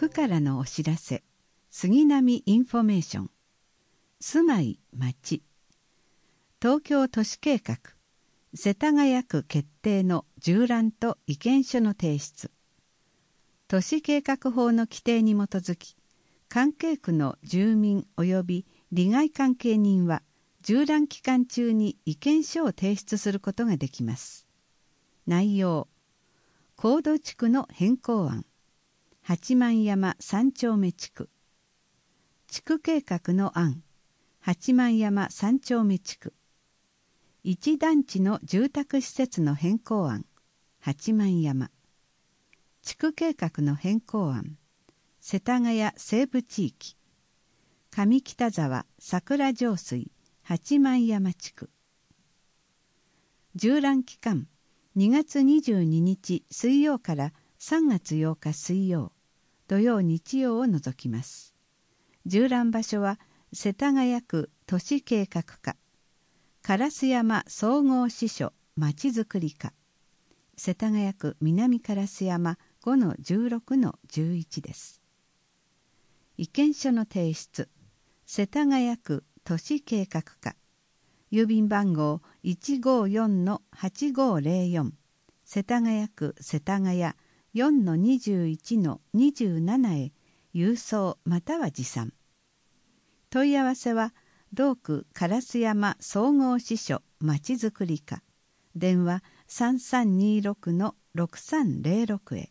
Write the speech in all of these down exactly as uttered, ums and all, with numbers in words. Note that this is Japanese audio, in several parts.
区からのお知らせ。杉並インフォメーション。住まい町。東京都市計画世田谷区決定の縦覧と意見書の提出。都市計画法の規定に基づき、関係区の住民及び利害関係人は縦覧期間中に意見書を提出することができます。内容、高度地区の変更案、八幡山三丁目地区、地区計画の案、八幡山三丁目地区、一団地の住宅施設の変更案、八幡山、地区計画の変更案、世田谷西部地域、上北沢桜上水八幡山地区。縦覧期間、にがつにじゅうににち水曜からさんがつようか水曜、土曜日曜を除きます。縦覧場所は世田谷区都市計画課、烏山総合支所まちづくり課、世田谷区南烏山 ごのじゅうろくのじゅういち です。意見書の提出、世田谷区都市計画課、郵便番号 いちごよんのはちごぜろよん、世田谷区世田谷 よんのにじゅういちのにじゅうなな へ郵送または持参。問い合わせは同区烏山総合支所まちづくり課、電話 さんさんにろくのろくさんぜろろく へ。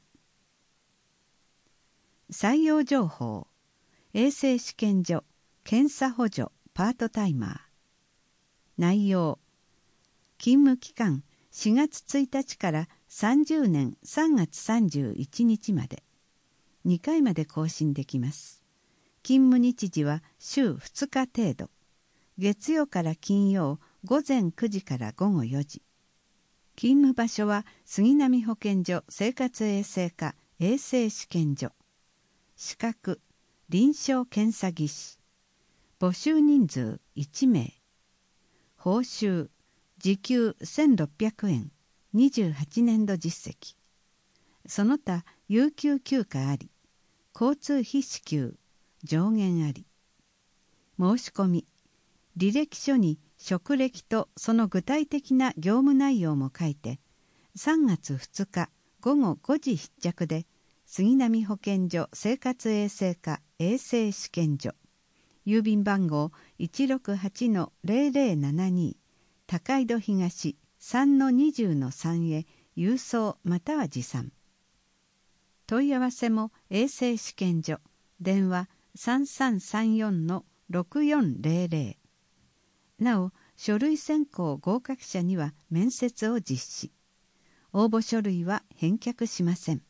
採用情報、衛生試験所検査補助パートタイマー。内容、勤務期間しがつついたちからさんじゅうねんさんがつさんじゅういちにちまで、にかいまで更新できます。勤務日時は週ふつか程度、月曜から金曜ごぜんくじからごごよじ。勤務場所は杉並保健所生活衛生課衛生試験所。資格、臨床検査技師。募集人数いちめい。報酬、時給せんろっぴゃくえん、にじゅうはちねんど実績。その他有給休暇あり、交通費支給、上限あり。申し込み、履歴書に職歴とその具体的な業務内容も書いて、さんがつふつかごごごじ必着で、杉並保健所生活衛生課衛生試験所、郵便番号 いちろくはちのぜろぜろななに、高井戸東 さんのにじゅうのさん へ郵送または持参。問い合わせも衛生試験所、電話 さんさんさんよんのろくよんぜろぜろ。なお、書類選考合格者には面接を実施。応募書類は返却しません。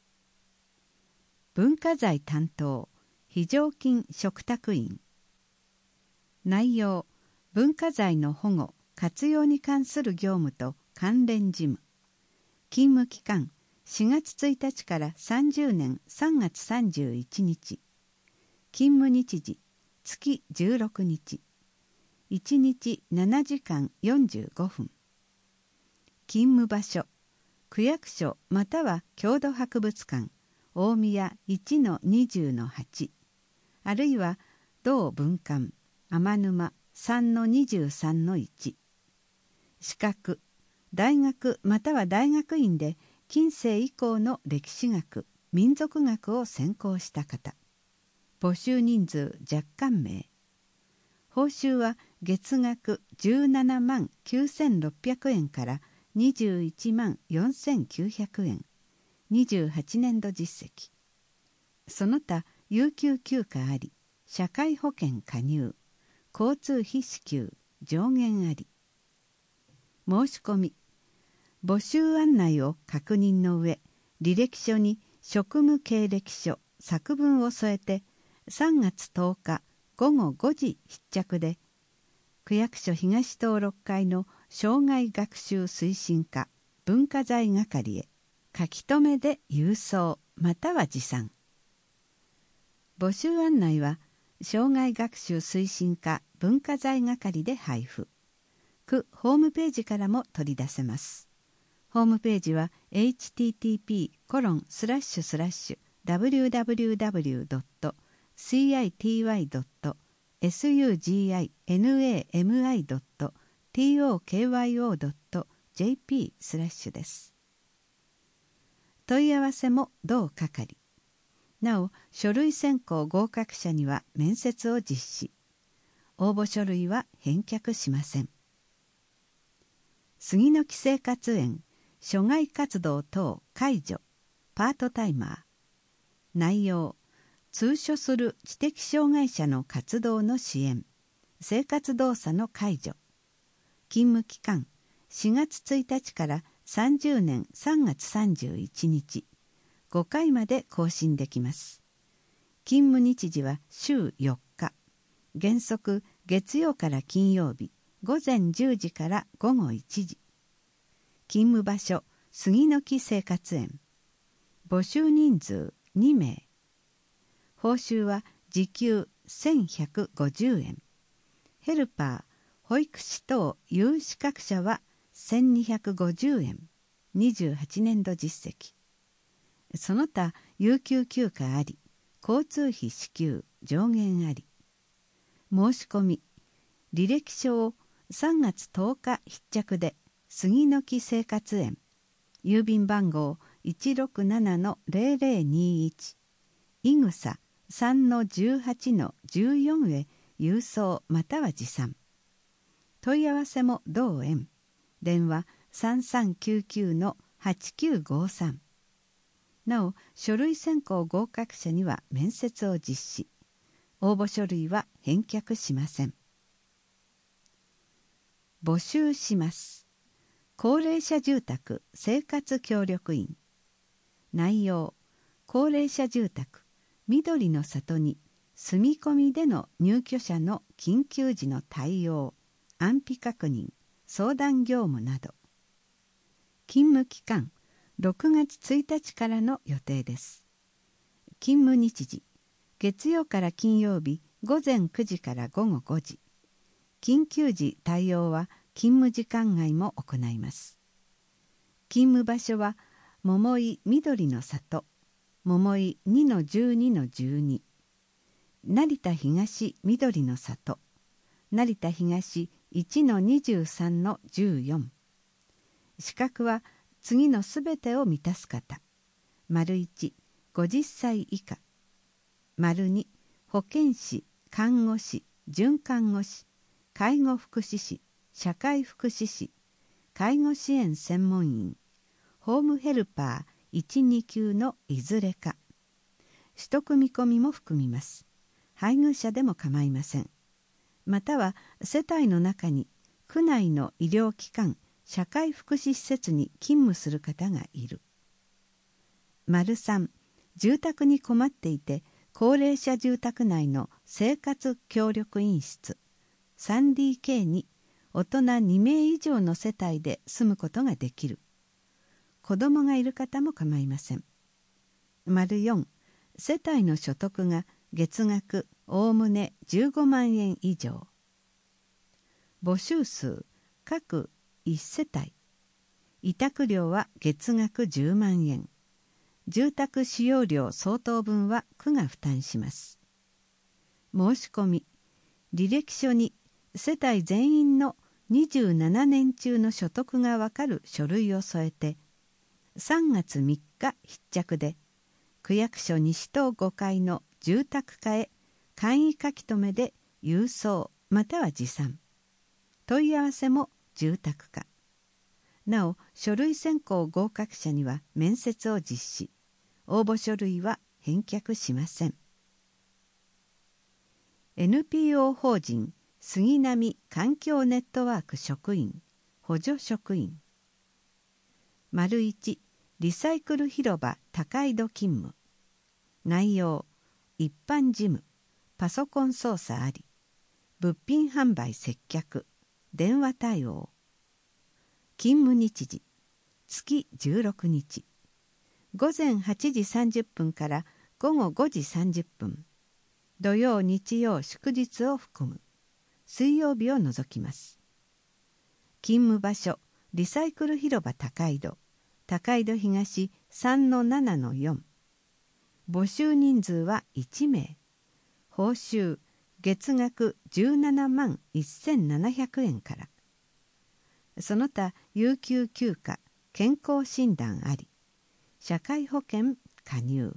文化財担当、非常勤嘱託員。内容、文化財の保護・活用に関する業務と関連事務。勤務期間、しがつついたちからさんじゅうねんさんがつさんじゅういちにち。勤務日時、月じゅうろくにち。いちにちななじかんよんじゅうごふん。勤務場所、区役所または郷土博物館、大宮 いちのにじゅうのはち、あるいは同分館、天沼 さんのにじゅうさんのいち。資格、大学または大学院で近世以降の歴史学、民族学を専攻した方。募集人数若干名。報酬は月額じゅうななまんきゅうせんろっぴゃくえんからにじゅういちまんよんせんきゅうひゃくえん。にじゅうはちねんど実績。その他有給休暇あり、社会保険加入、交通費支給、上限あり。申し込み、募集案内を確認の上、履歴書に職務経歴書作文を添えてさんがつとおかごごごじ必着で、区役所東登録会の生涯学習推進課文化財係へ書き留めで郵送または持参。募集案内は生涯学習推進課文化財係で配布。区ホームページからも取り出せます。ホームページは エイチティーティーピーコロンスラッシュスラッシュダブリューダブリューダブリュードットシーアイティーワイドットスユージーアイエヌエーエムアイドットティーオーケーワイオードットジェーピー スラッシュです。問い合わせも同係。なお、書類選考合格者には面接を実施。応募書類は返却しません。杉の木生活園諸外活動等解除パートタイマー。内容、通所する知的障害者の活動の支援、生活動作の解除。勤務期間、しがつついたちからさんじゅうねんさんがつさんじゅういちにち、ごかいまで更新できます。勤務日時は週よっか、原則月曜から金曜日、ごぜんじゅうじからごごいちじ。勤務場所、杉の木生活園。募集人数にめい。報酬は時給せんひゃくごじゅうえん。ヘルパー、保育士等有資格者はせんにひゃくごじゅうえん。にじゅうはちねんど実績。その他有給休暇あり、交通費支給上限あり。申し込み、履歴書をさんがつとおか必着で杉の木生活園、郵便番号 いちろくななのぜろぜろにいち、いぐさ さんのじゅうはちのじゅうよん へ郵送または持参。問い合わせも同園。電話さんさんきゅうきゅうのはちきゅうごさん。なお、書類選考合格者には面接を実施。応募書類は返却しません。募集します。高齢者住宅生活協力員。内容、高齢者住宅緑の里に住み込みでの入居者の緊急時の対応、安否確認、相談業務など。勤務期間、ろくがつついたちからの予定です。勤務日時、月曜から金曜日ごぜんくじからごごごじ。緊急時対応は勤務時間外も行います。勤務場所は桃井緑の里、桃井 にのじゅうにのじゅうに、成田東緑の里、成田東 いちのにじゅうさんのじゅうよん。資格は次のすべてを満たす方。丸いち、ごじゅっさい以下。丸に、保健師、看護師、准看護師、介護福祉士、社会福祉士、介護支援専門員、ホームヘルパーいち、に級のいずれか。取得見込みも含みます。配偶者でも構いません。または世帯の中に区内の医療機関、社会福祉施設に勤務する方がいる。丸さん、住宅に困っていて高齢者住宅内の生活協力員室 スリーディーケー に大人にめい以上の世帯で住むことができる。子供がいる方も構いません。丸よん、世帯の所得が月額おおむねじゅうごまんえん以上。募集数各いち世帯。委託料は月額じゅうまんえん。住宅使用料相当分は区が負担します。申し込み、履歴書に世帯全員のにじゅうななねん中の所得がわかる書類を添えて、さんがつみっか必着で、区役所西棟ごかいの住宅課へ簡易書き留めで郵送または持参。問い合わせも住宅課。なお、書類選考合格者には面接を実施。応募書類は返却しません。エヌピーオー 法人杉並環境ネットワーク職員、補助職員。丸いち、リサイクル広場高井戸勤務。内容、一般事務、パソコン操作あり、物品販売接客、電話対応。勤務日時、月じゅうろくにち。ごぜんはちじさんじゅっぷんからごごごじさんじゅっぷん。土曜日曜祝日を含む。水曜日を除きます。勤務場所、リサイクル広場高井戸、高井戸東 さんのななのよん。 募集人数はいちめい、報酬月額じゅうななまんせんななひゃくえんから。その他有給休暇、健康診断あり、社会保険加入。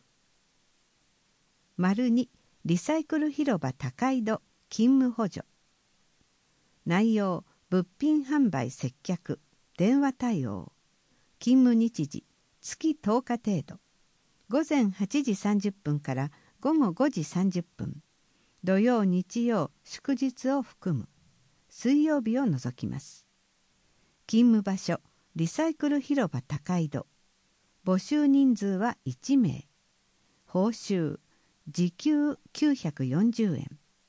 丸にリサイクル広場高井戸勤務補助。内容物品販売接客、電話対応。勤務日時月とおか程度。午前はちじさんじゅっぷんから午後ごじさんじゅっぷん。土曜日曜祝日を含む。水曜日を除きます。勤務場所リサイクル広場高井戸。募集人数はいちめい。報酬時給きゅうひゃくよんじゅうえん。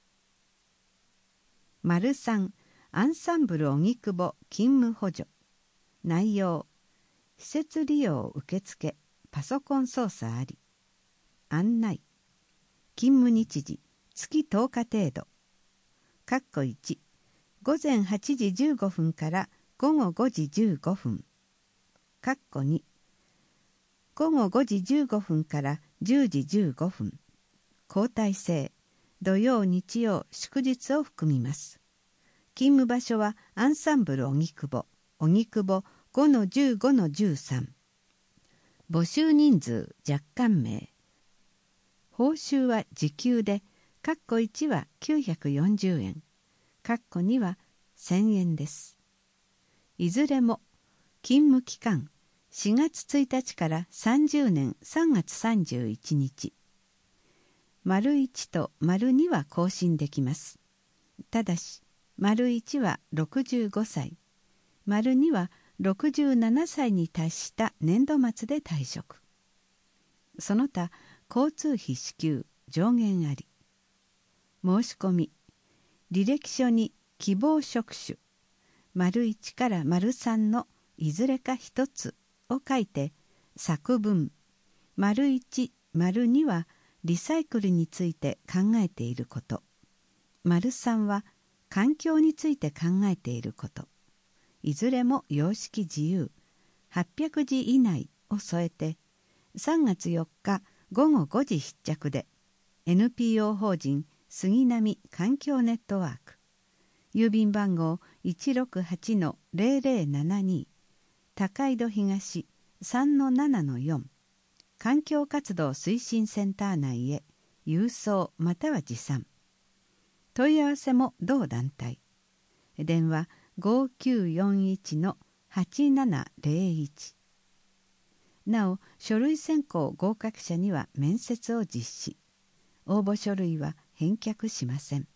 丸さんアンサンブル荻窪勤務補助。内容施設利用受付、パソコン操作あり。案内勤務日時月とおか程度。かっこいち午前はちじじゅうごふんから午後ごじじゅうごふん。かっこに午後ごじじゅうごふんからじゅうじじゅうごふん。交代制、土曜日曜祝日を含みます。勤務場所はアンサンブル荻窪、荻窪 ごのじゅうごのじゅうさん。募集人数若干名。報酬は時給で、かっこいちはきゅうひゃくよんじゅうえん、かっこにはせんえんです。いずれも勤務期間しがつついたちからさんじゅうねんさんがつさんじゅういちにち。丸いちと丸には更新できます。ただし、丸いちはろくじゅうごさい、丸にはろくじゅうななさいに達した年度末で退職。その他、交通費支給上限あり。申し込み、履歴書に希望職種、丸いちから丸さんのいずれか一つを書いて、作文、丸いち、丸にはリサイクルについて考えていること、丸さんは環境について考えていること、いずれも様式自由、はっぴゃくじ以内を添えて、さんがつよっかごごごじ必着で、エヌピーオー 法人杉並環境ネットワーク、郵便番号 いちろくはちのぜろぜろななに、高井戸東 さんのななのよん、環境活動推進センター内へ郵送または持参。問い合わせも同団体。電話ごきゅうよんいちのはちななぜろいち。なお、書類選考合格者には面接を実施。応募書類は返却しません。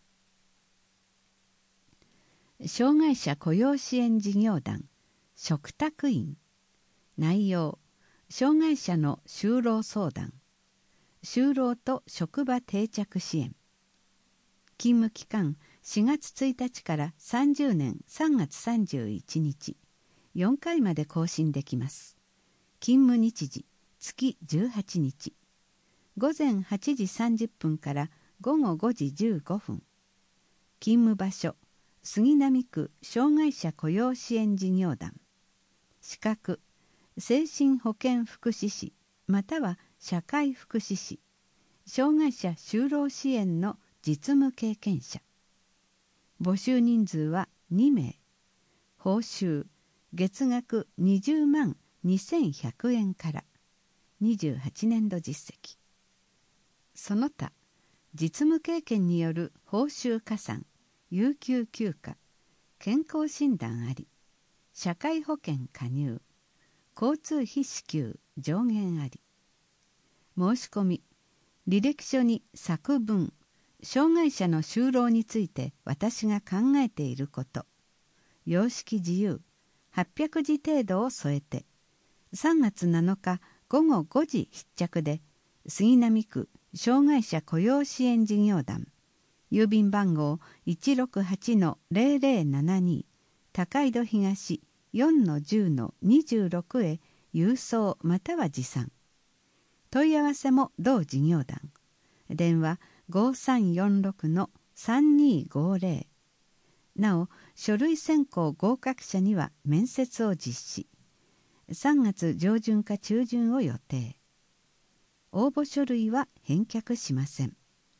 障害者雇用支援事業団嘱託員。内容障害者の就労相談、就労と職場定着支援。勤務期間しがつついたちからさんじゅうねんさんがつさんじゅういちにち、よんかいまで更新できます。勤務日時月じゅうはちにち、午前はちじさんじゅっぷんから午後ごじじゅうごふん。勤務場所杉並区障害者雇用支援事業団。資格精神保健福祉士または社会福祉士、障害者就労支援の実務経験者。募集人数はにめい。報酬月額にじゅうまんにせんひゃくえんから。にじゅうはちねんど実績。その他実務経験による報酬加算、有給休暇、健康診断あり、社会保険加入、交通費支給上限あり。申し込み、履歴書に作文、障害者の就労について私が考えていること、様式自由、はっぴゃくじ程度を添えて、さんがつなのかごごごじ必着で、杉並区障害者雇用支援事業団、郵便番号 いちろくはちのぜろぜろななに、高井戸東 よんのじゅうのにじゅうろく へ郵送または持参。問い合わせも同事業団。電話ごさんよんろくのさんにごぜろ。なお、書類選考合格者には面接を実施。さんがつ上旬か中旬を予定。 応募書類は返却しません。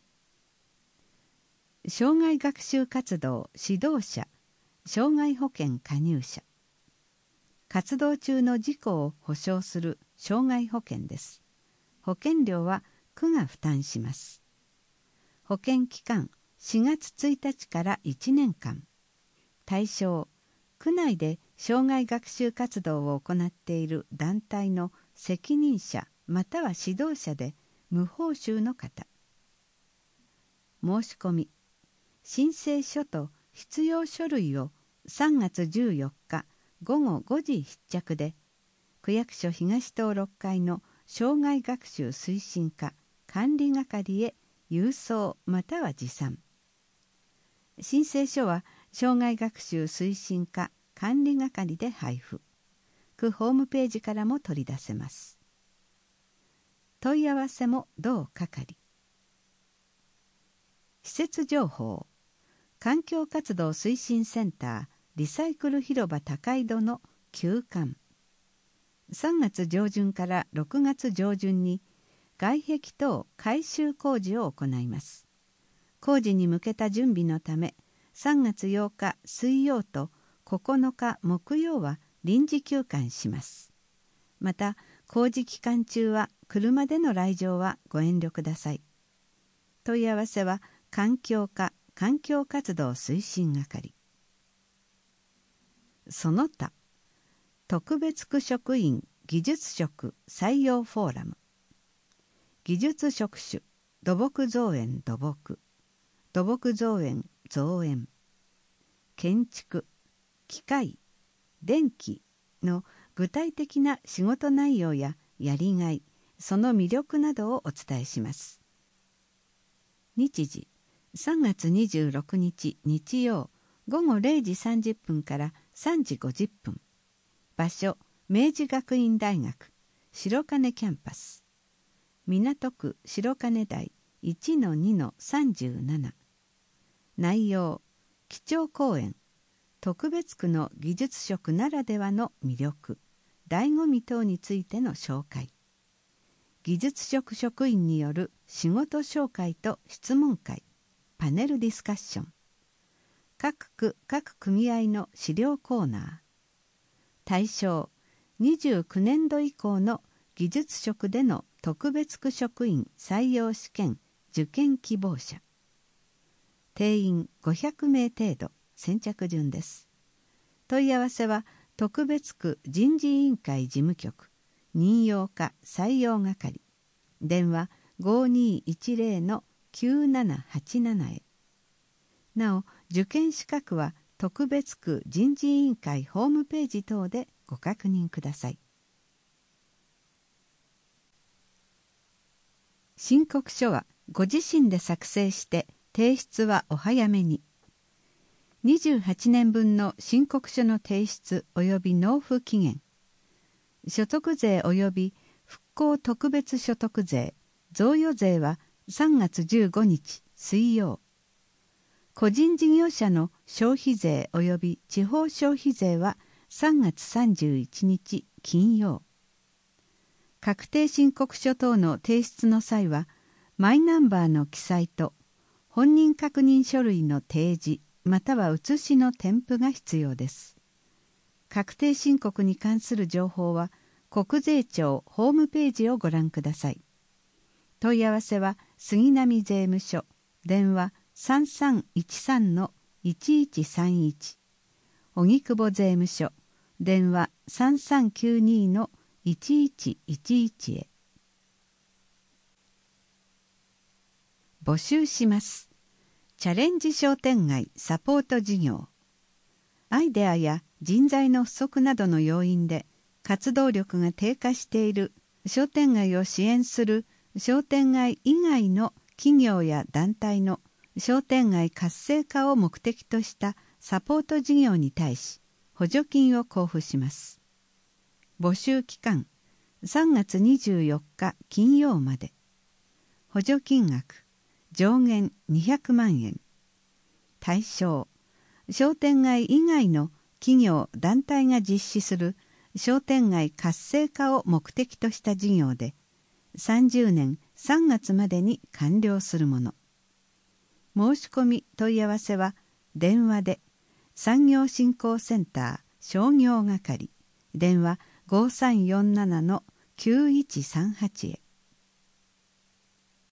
障害学習活動指導者、障害保険加入者。活動中の事故を保障する障害保険です。保険料は区が負担します。保険期間しがつついたちからいちねんかん。対象、区内で障害学習活動を行っている団体の責任者または指導者で無報酬の方。申し込み、申請書と必要書類をさんがつじゅうよっかごごごじ必着で、区役所東棟ろっかいの障害学習推進課管理係へ郵送または持参。申請書は障害学習推進課管理係で配布。区ホームページからも取り出せます。問い合わせも同係。施設情報、環境活動推進センターリサイクル広場高井戸の休館。さんがつじょうじゅんからろくがつじょうじゅんに外壁等改修工事を行います。工事に向けた準備のため、さんがつようか水曜とここのか木曜は臨時休館します。また、工事期間中は車での来場はご遠慮ください。問い合わせは環境課環境活動推進係。その他、特別区職員技術職採用フォーラム。技術職種土木造園土木、土木造園造園、建築、機械、電気の具体的な仕事内容ややりがい、その魅力などをお伝えします。日時、さんがつにじゅうろくにち日曜ごごれいじさんじゅっぷんからさんじごじゅっぷん。場所、明治学院大学白金キャンパス。港区白金台 いちのにのさんじゅうなな。内容、基調講演、特別区の技術職ならではの魅力、醍醐味等についての紹介。技術職職員による仕事紹介と質問会、パネルディスカッション。各区各組合の資料コーナー。対象、にじゅうきゅうねんど以降の技術職での特別区職員採用試験受験希望者。定員ごひゃくめい程度、先着順です。問い合わせは特別区人事委員会事務局任用課採用係。電話ごにいちぜろのきゅうななはちななへ。なお、受験資格は特別区人事委員会ホームページ等でご確認ください。申告書はご自身で作成して提出はお早めに。にじゅうはちねんぶんの申告書の提出及び納付期限。所得税及び復興特別所得税、贈与税はさんがつじゅうごにち水曜。個人事業者の消費税及び地方消費税はさんがつさんじゅういちにち金曜。確定申告書等の提出の際は、マイナンバーの記載と本人確認書類の提示または写しの添付が必要です。確定申告に関する情報は国税庁ホームページをご覧ください。問い合わせは杉並税務署、電話さんさんいちさんのいちいちさんいち、荻窪税務署、電話さんさんきゅうにのいちいちいちいちへ。募集します。チャレンジ商店街サポート事業。アイデアや人材の不足などの要因で活動力が低下している商店街を支援する商店街以外の企業や団体の商店街活性化を目的としたサポート事業に対し補助金を交付します。募集期間さんがつにじゅうよっか金曜まで。補助金額上限にひゃくまんえん。対象、商店街以外の企業団体が実施する商店街活性化を目的とした事業で、 さんじゅうねんさんがつまでに完了するもの。申し込み問い合わせは電話で産業振興センター商業係電話 ごさんよんななのきゅういちさんはち へ。